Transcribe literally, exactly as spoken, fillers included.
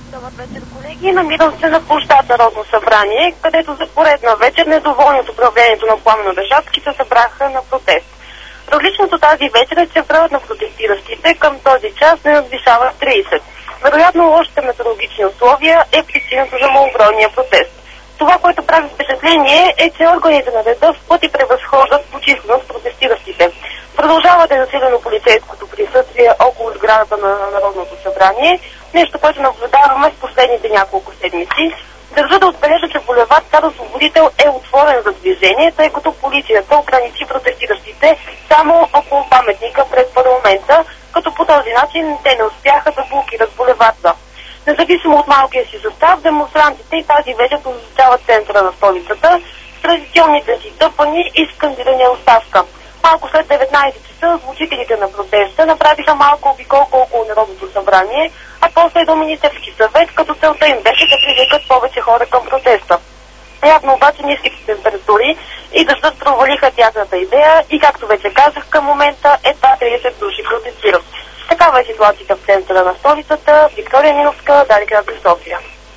Добър вечер, колеги. Намирам се на площад Народно събрание, където за поредна вечер недоволни от управлението на Пламен Орешарски се събраха на протест. Различното тази вечер е, че броят на протестиращите към този час не надвишава трийсет. Вероятно лошите метеорологични условия е причината за малобройния протест. Това, което прави впечатление, е, че органите на реда в пъти превъзхождат по численост протестиращите. Продължава да е засилено полицейското присъствие около сградата на Народното събрание, нещо, което наблюдаваме в последните няколко седмици. Държа да отбележа, че булевард Стар Освободител е отворен за движение, тъй като полицията ограничи протестиращите само около паметника пред парламента, като по този начин те не успяха да блокират булеварда. Независимо от малкия си състав, демонстрантите и тази вечер посещават центъра на столицата с традиционните си тъпани и скандирания оставка. Малко след деветнайсет часа звучителите на протеста направиха малко обиколка около Народното събрание, а после и до Министерски съвет, като целта им беше да привлекат повече хора към протеста. Явно обаче ниските температури и дъждът провалиха тяхната идея и, както вече казах, към момента едва трийсет души протестират. Такава е ситуацията в центъра на столицата. Виктория Миновска, Дарик Радио София.